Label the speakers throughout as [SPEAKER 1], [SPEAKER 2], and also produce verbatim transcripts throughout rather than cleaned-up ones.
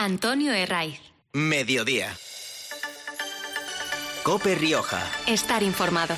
[SPEAKER 1] Antonio Herraiz.
[SPEAKER 2] Mediodía. COPE Rioja.
[SPEAKER 1] Estar informado.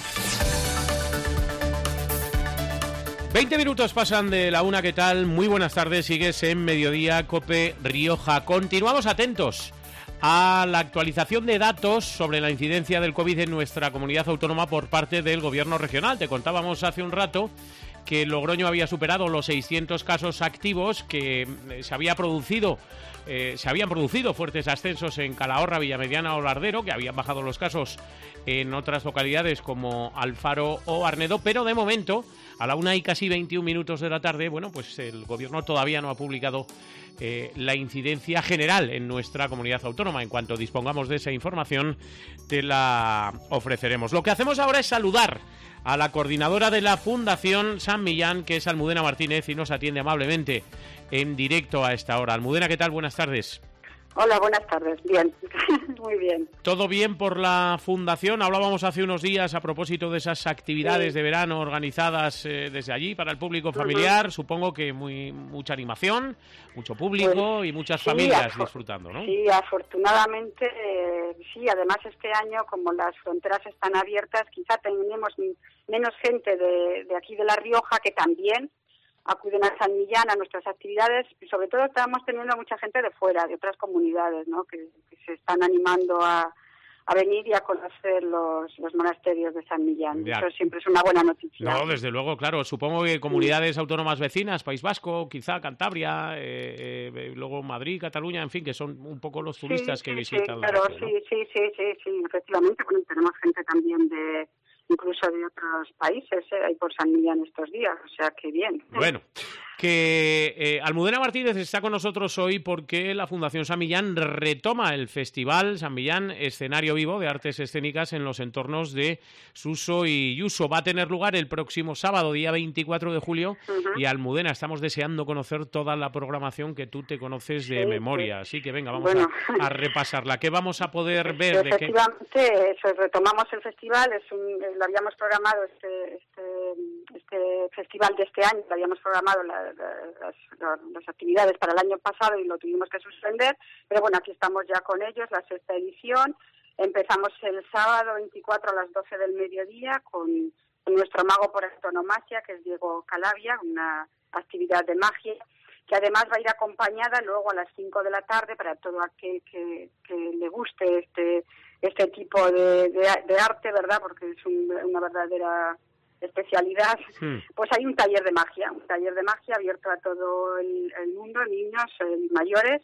[SPEAKER 3] veinte minutos pasan de la una, ¿qué tal? Muy buenas tardes, sigues en Mediodía, COPE Rioja. Continuamos atentos a la actualización de datos sobre la incidencia del COVID en nuestra comunidad autónoma por parte del Gobierno regional. Te contábamos hace un rato que Logroño había superado los seiscientos casos activos, que se había producido, eh, se habían producido fuertes ascensos en Calahorra, Villamediana o Lardero, que habían bajado los casos en otras localidades como Alfaro o Arnedo, pero de momento, a la una y casi veintiún minutos de la tarde, bueno, pues el Gobierno todavía no ha publicado eh, la incidencia general en nuestra comunidad autónoma. En cuanto dispongamos de esa información, te la ofreceremos. Lo que hacemos ahora es saludar a la coordinadora de la Fundación San Millán, que es Almudena Martínez, y nos atiende amablemente en directo a esta hora. Almudena, ¿qué tal? Buenas tardes.
[SPEAKER 4] Hola, buenas tardes. Bien, muy bien.
[SPEAKER 3] ¿Todo bien por la Fundación? Hablábamos hace unos días a propósito de esas actividades sí. de verano organizadas eh, desde allí para el público familiar. Uh-huh. Supongo que muy mucha animación, mucho público pues, y muchas sí, familias disfrutando, ¿no?
[SPEAKER 4] Sí, afortunadamente, eh, sí. Además, este año, como las fronteras están abiertas, quizá tenemos menos gente de, de aquí de La Rioja, que también acuden a San Millán, a nuestras actividades, y sobre todo estamos teniendo mucha gente de fuera, de otras comunidades, ¿no? que, que se están animando a, a venir y a conocer los, los monasterios de San Millán. Ya. Eso siempre es una buena noticia.
[SPEAKER 3] No, desde luego, claro. Supongo que comunidades sí. autónomas vecinas, País Vasco, quizá Cantabria, eh, eh, luego Madrid, Cataluña, en fin, que son un poco los turistas sí, que
[SPEAKER 4] sí,
[SPEAKER 3] visitan
[SPEAKER 4] sí,
[SPEAKER 3] la
[SPEAKER 4] claro,
[SPEAKER 3] región, ¿no?
[SPEAKER 4] sí, sí, sí, sí, sí, efectivamente. Bueno, tenemos gente también de incluso de otros países, ¿eh? Hay por San Millán estos días, o sea que bien.
[SPEAKER 3] Bueno, que eh, Almudena Martínez está con nosotros hoy porque la Fundación San Millán retoma el Festival San Millán Escenario Vivo de Artes Escénicas en los entornos de Suso y Yuso. Va a tener lugar el próximo sábado, día veinticuatro de julio, uh-huh. y Almudena, estamos deseando conocer toda la programación que tú te conoces de sí, memoria, sí. así que venga, vamos bueno. a, a repasarla. ¿Qué vamos a poder ver?
[SPEAKER 4] Efectivamente, de qué? Eso, retomamos el festival, es un, lo habíamos programado este, este, este festival de este año, lo habíamos programado la, Las, las actividades para el año pasado y lo tuvimos que suspender, pero bueno, aquí estamos ya con ellos, la sexta edición. Empezamos el sábado veinticuatro a las doce del mediodía con, con nuestro mago por antonomasia, que es Diego Calavia, una actividad de magia, que además va a ir acompañada luego a las cinco de la tarde para todo aquel que, que le guste este este tipo de, de, de arte, ¿verdad? Porque es un, una verdadera especialidad, sí. Pues hay un taller de magia, un taller de magia abierto a todo el, el mundo, niños, eh, mayores,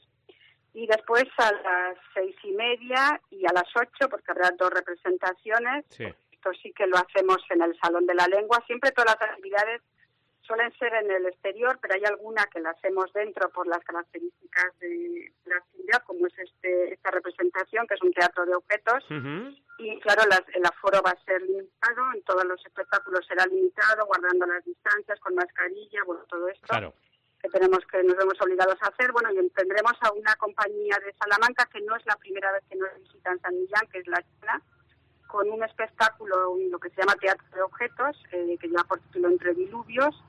[SPEAKER 4] y después a las seis y media y a las ocho, porque habrá dos representaciones, sí. Esto sí que lo hacemos en el Salón de la Lengua, siempre todas las actividades suelen ser en el exterior, pero hay alguna que la hacemos dentro por las características de la actividad, como es este esta representación, que es un teatro de objetos, uh-huh. Y claro, las, el aforo va a ser limitado, en todos los espectáculos será limitado, guardando las distancias, con mascarilla, bueno, todo esto claro. que tenemos que nos vemos obligados a hacer. Bueno, y tendremos a una compañía de Salamanca, que no es la primera vez que nos visitan San Millán, que es La Chana, con un espectáculo, lo que se llama Teatro de Objetos, eh, que lleva por título Entre Diluvios.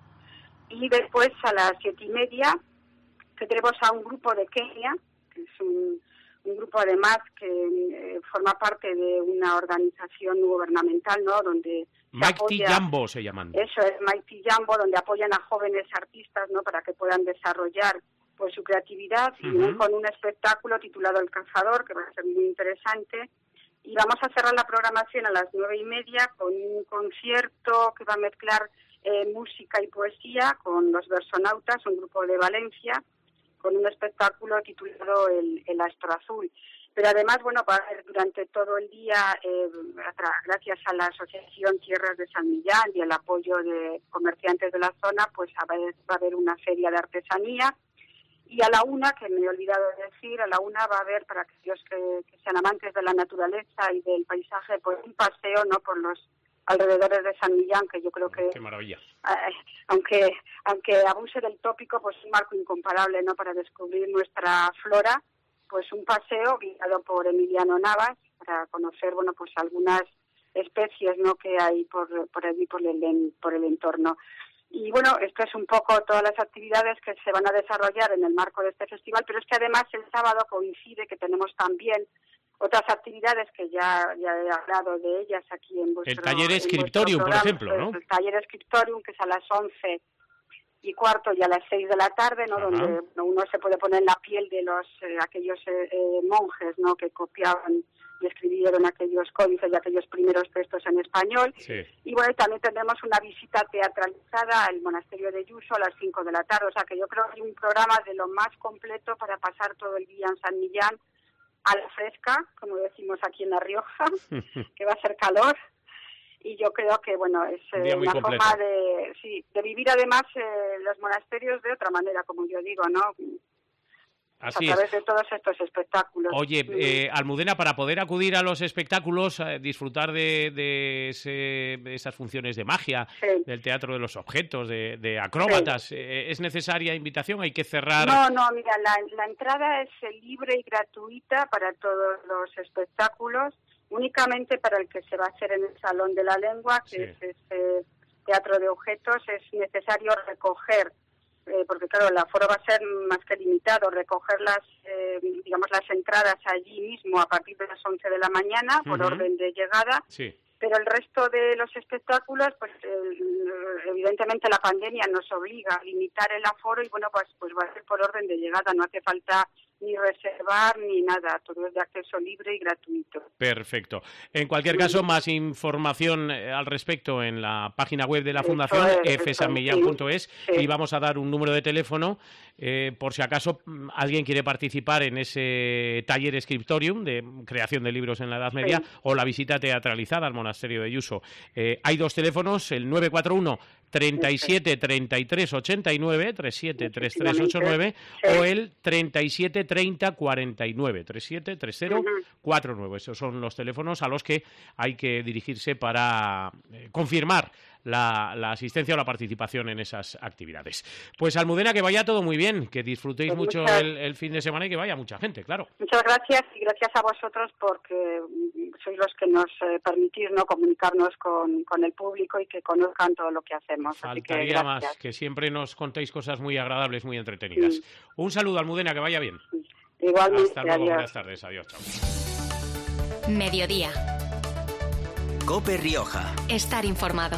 [SPEAKER 4] Y después a las siete y media que tenemos a un grupo de Kenia, que es un, un grupo además que eh, forma parte de una organización gubernamental, ¿no? Donde
[SPEAKER 3] Mighty Jambo se llaman.
[SPEAKER 4] Eso es, Mighty Jambo, donde apoyan a jóvenes artistas, ¿no? Para que puedan desarrollar pues su creatividad, uh-huh. y con un espectáculo titulado El Cazador, que va a ser muy interesante. Y vamos a cerrar la programación a las nueve y media con un concierto que va a mezclar Eh, música y poesía con los Versonautas, un grupo de Valencia, con un espectáculo titulado El, el Astro Azul. Pero además, bueno, va a haber durante todo el día, eh, gracias a la Asociación Tierras de San Millán y el apoyo de comerciantes de la zona, pues a ver, va a haber una feria de artesanía. Y a la una, que me he olvidado de decir, a la una va a haber, para aquellos que, que sean amantes de la naturaleza y del paisaje, pues un paseo, ¿no?, por los alrededores de San Millán, que yo creo que...
[SPEAKER 3] ¡Qué maravilla!
[SPEAKER 4] Eh, aunque aunque abuse del tópico, pues un marco incomparable, ¿no?, para descubrir nuestra flora, pues un paseo guiado por Emiliano Navas, para conocer, bueno, pues algunas especies, ¿no?, que hay por por allí, por el, por el entorno. Y bueno, esto es un poco todas las actividades que se van a desarrollar en el marco de este festival, pero es que además el sábado coincide que tenemos también otras actividades que ya, ya he hablado de ellas aquí en vuestro
[SPEAKER 3] El taller
[SPEAKER 4] en
[SPEAKER 3] Scriptorium, por
[SPEAKER 4] programa,
[SPEAKER 3] ejemplo, ¿no?
[SPEAKER 4] El taller Scriptorium, que es a las once y cuarto y a las seis de la tarde, ¿no?
[SPEAKER 3] Ajá.
[SPEAKER 4] Donde uno se puede poner en la piel de los eh, aquellos eh, eh, monjes, ¿no? Que copiaban y escribieron aquellos códices y aquellos primeros textos en español.
[SPEAKER 3] Sí.
[SPEAKER 4] Y bueno, también tendremos una visita teatralizada al monasterio de Yuso a las cinco de la tarde. O sea que yo creo que hay un programa de lo más completo para pasar todo el día en San Millán a la fresca, como decimos aquí en La Rioja, que va a ser calor. Y yo creo que, bueno, es eh, una
[SPEAKER 3] completo.
[SPEAKER 4] forma de, sí, de vivir además eh, los monasterios de otra manera, como yo digo, ¿no?
[SPEAKER 3] Así
[SPEAKER 4] a través
[SPEAKER 3] es.
[SPEAKER 4] de todos estos espectáculos.
[SPEAKER 3] Oye, eh, Almudena, para poder acudir a los espectáculos, eh, disfrutar de, de, ese, de esas funciones de magia,
[SPEAKER 4] Sí.
[SPEAKER 3] del teatro de los objetos, de, de acróbatas,
[SPEAKER 4] Sí.
[SPEAKER 3] eh, ¿es necesaria invitación? ¿Hay que cerrar?
[SPEAKER 4] No, no, mira, la, la entrada es eh, libre y gratuita para todos los espectáculos, únicamente para el que se va a hacer en el Salón de la Lengua, que
[SPEAKER 3] Sí.
[SPEAKER 4] es este teatro de objetos, es necesario recoger, eh, porque claro, el aforo va a ser más que limitado, recoger las, eh, digamos, las entradas allí mismo a partir de las once de la mañana, por
[SPEAKER 3] Ujú.
[SPEAKER 4] orden de llegada.
[SPEAKER 3] Sí.
[SPEAKER 4] Pero el resto de los espectáculos, pues eh, evidentemente la pandemia nos obliga a limitar el aforo y bueno, pues pues va a ser por orden de llegada, no hace falta ni reservar ni nada, todo es de acceso libre y gratuito.
[SPEAKER 3] Perfecto. En cualquier caso, más información eh, al respecto en la página web de la
[SPEAKER 4] Eso
[SPEAKER 3] Fundación,
[SPEAKER 4] es,
[SPEAKER 3] f san millán punto es,
[SPEAKER 4] sí.
[SPEAKER 3] y vamos a dar un número de teléfono eh, por si acaso mm, alguien quiere participar en ese taller Scriptorium de creación de libros en la Edad Media,
[SPEAKER 4] Sí.
[SPEAKER 3] o la visita teatralizada al monasterio de Yuso. Eh, hay dos teléfonos, el nueve cuatro uno, treinta y siete, treinta y tres, ochenta y nueve, treinta y siete, treinta y tres, ochenta y nueve,
[SPEAKER 4] Sí.
[SPEAKER 3] o el treinta y siete, treinta, cuarenta y nueve, treinta y siete, treinta,
[SPEAKER 4] Ujú.
[SPEAKER 3] cuarenta y nueve. Esos son los teléfonos a los que hay que dirigirse para eh, confirmar la, la asistencia o la participación en esas actividades. Pues Almudena, que vaya todo muy bien, que disfrutéis
[SPEAKER 4] Pues
[SPEAKER 3] mucho
[SPEAKER 4] muchas-
[SPEAKER 3] el, el fin de semana y que vaya mucha gente, claro.
[SPEAKER 4] Muchas gracias y gracias a vosotros porque mm, sois los que nos eh, permitís, ¿no?, comunicarnos con, con el público y que conozcan todo lo que hacemos. Así que
[SPEAKER 3] Faltaría más,
[SPEAKER 4] gracias.
[SPEAKER 3] que siempre nos contéis cosas muy agradables, muy entretenidas.
[SPEAKER 4] Sí.
[SPEAKER 3] Un saludo, Almudena, que vaya bien.
[SPEAKER 4] Igualmente,
[SPEAKER 3] Hasta luego,
[SPEAKER 4] adiós.
[SPEAKER 3] buenas tardes, adiós. Chao.
[SPEAKER 1] Mediodía.
[SPEAKER 2] Cope Rioja.
[SPEAKER 1] Estar informado.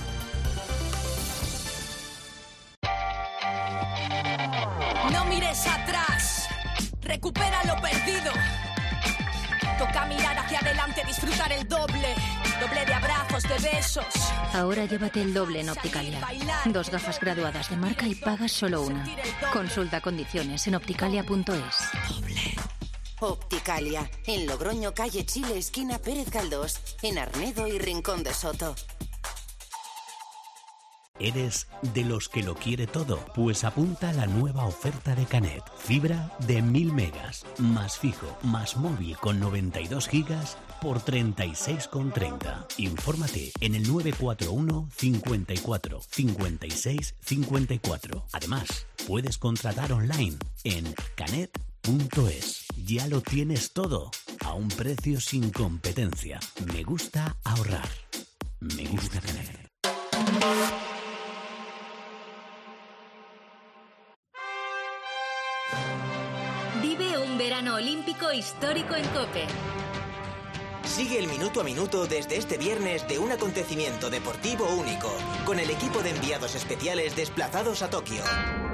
[SPEAKER 5] No mires atrás, recupera lo perdido. Toca mirar hacia adelante, disfrutar el doble, doble de abrazos, de besos.
[SPEAKER 6] Ahora llévate el doble en Opticalia. Dos gafas graduadas de marca y pagas solo una. Consulta condiciones en opticalia punto es.
[SPEAKER 7] Opticalia, en Logroño, calle Chile, esquina Pérez Galdós, en Arnedo y Rincón de Soto.
[SPEAKER 8] ¿Eres de los que lo quiere todo? Pues apunta a la nueva oferta de Canet. Fibra de mil megas, más fijo, más móvil con noventa y dos gigas por treinta y seis con treinta. Infórmate en el nueve cuatro uno, cincuenta y cuatro, cincuenta y seis, cincuenta y cuatro. Además, puedes contratar online en canet punto es. Ya lo tienes todo, a un precio sin competencia. Me gusta ahorrar. Me gusta Canet.
[SPEAKER 1] Vive un verano olímpico histórico en COPE.
[SPEAKER 2] Sigue el minuto a minuto desde este viernes de un acontecimiento deportivo único, con el equipo de enviados especiales desplazados a Tokio.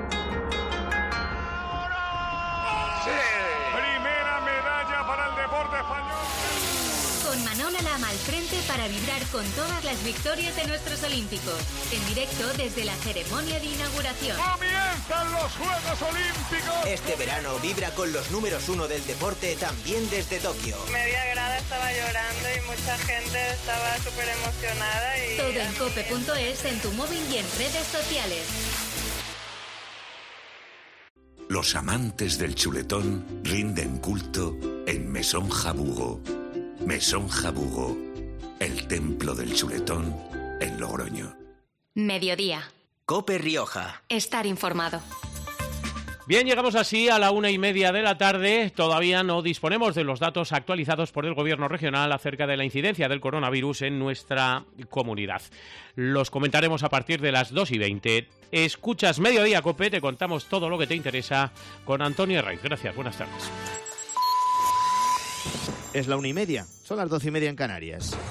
[SPEAKER 9] Primera medalla para el deporte español.
[SPEAKER 1] Con Manola Lama al frente para vibrar con todas las victorias de nuestros olímpicos. En directo desde la ceremonia de inauguración.
[SPEAKER 9] ¡Comienzan los Juegos Olímpicos!
[SPEAKER 2] Este verano vibra con los números uno del deporte también desde Tokio.
[SPEAKER 10] Media grada estaba llorando y mucha gente estaba súper emocionada. Y
[SPEAKER 1] Todo en cope punto es, en tu móvil y en redes sociales.
[SPEAKER 11] Los amantes del chuletón rinden culto en Mesón Jabugo. Mesón Jabugo, el templo del chuletón en Logroño.
[SPEAKER 1] Mediodía.
[SPEAKER 2] Cope Rioja.
[SPEAKER 1] Estar informado.
[SPEAKER 3] Bien, llegamos así a la una y media de la tarde. Todavía no disponemos de los datos actualizados por el Gobierno regional acerca de la incidencia del coronavirus en nuestra comunidad. Los comentaremos a partir de las dos y veinte. Escuchas Mediodía Cope, te contamos todo lo que te interesa con Antonio Herraiz. Gracias, buenas tardes.
[SPEAKER 12] Es la una y media, son las doce y media en Canarias.